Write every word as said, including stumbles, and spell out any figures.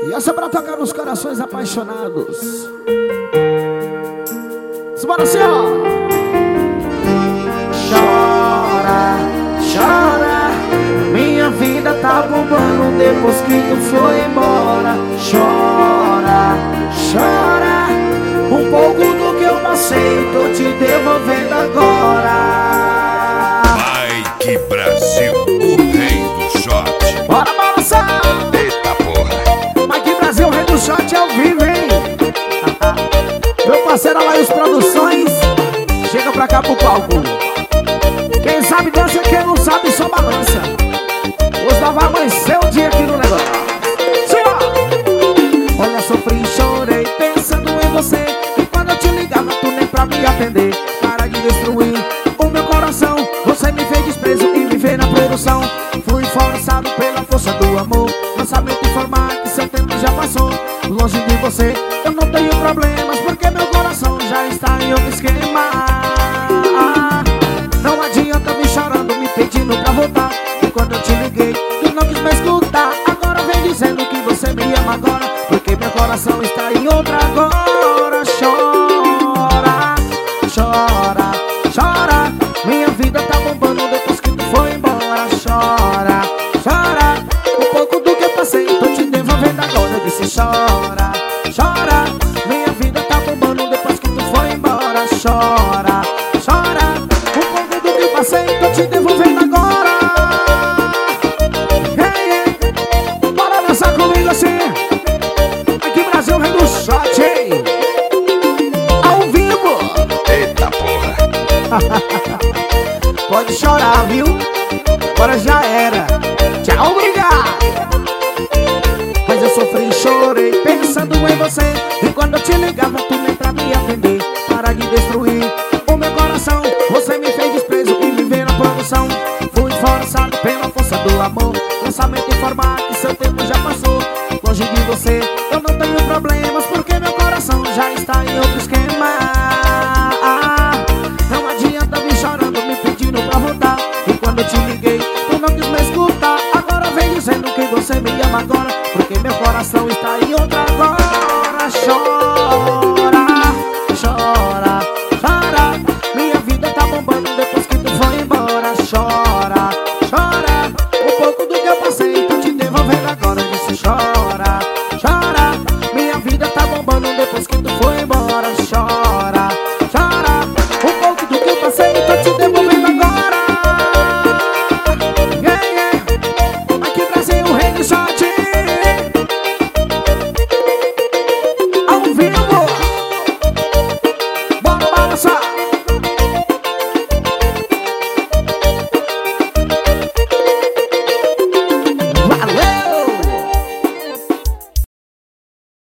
E essa é pra tocar nos corações apaixonados. Bora assim, ó. Chora, chora, minha vida tá bombando depois que tu foi embora. Chora, chora, um pouco do que eu passei tô te devolvendo agora. Vai que Brasil, o rei do shot. Bora balançar. Eita porra. Vai que Brasil, o rei do shot é ao vivo, hein? Meu parceiro Alaís Produções, chega pra cá pro palco. Quem sabe dança, quem não sabe só balança. Hoje nós vai amanhecer o dia aqui no negócio. Sim, ó. Olha, sofri e chorei pensando em você, e quando eu te ligava tu nem pra me atender. Para de destruir o meu coração, você me fez desprezo e me vê na produção. Fui forçado pela força do amor, não sabia te informar que seu tempo já passou. Longe de você eu não tenho problemas, porque meu coração já está em outro esquema. Não adianta vir chorando, me pedindo pra voltar, e quando eu te liguei tu não quis me escutar. Agora vem dizendo que você me ama agora, porque meu coração está em outra agora. Chora, chora, chora, minha vida tá bombando depois que tu foi embora. Chora, chora, um pouco do que eu passei tô te devolvendo agora. Eu disse chora, chora, minha vida tá bombando depois que tu foi embora. Chora, chora, um pouco do que eu passei tô te devolvendo agora. Hey, hey. Bora dançar comigo assim. Aqui Brasil, rei do shot, hein? Ao vivo. Eita porra. Pode chorar, viu? Agora já era. Tchau, obrigado. Mas eu sofri e chorei pensando em você, e quando eu te ligava tu nem pra me atender. Para de destruir o meu coração, você me fez desprezo e me vê na produção. Fui forçado pela força do amor, não sabia te informar que seu tempo já passou. Longe de você eu não tenho problemas, porque meu coração já está em outro esquema. Não adianta vir chorando, me pedindo pra voltar, e quando eu te liguei tu não quis me escutar. Agora vem dizendo que você me ama agora, porque meu coração está em outra agora. Chora, chora, chora, minha vida tá bombando depois que tu foi embora. Chora, chora, um pouco do que eu passei tô te devolvendo agora. Eu disse chora, chora, minha vida tá bombando depois que tu foi embora. Chora, chora, um pouco do que eu passei tô te devolvendo agora. Yeah, yeah. Aqui Brasil, o rei do shot. Ao vivo.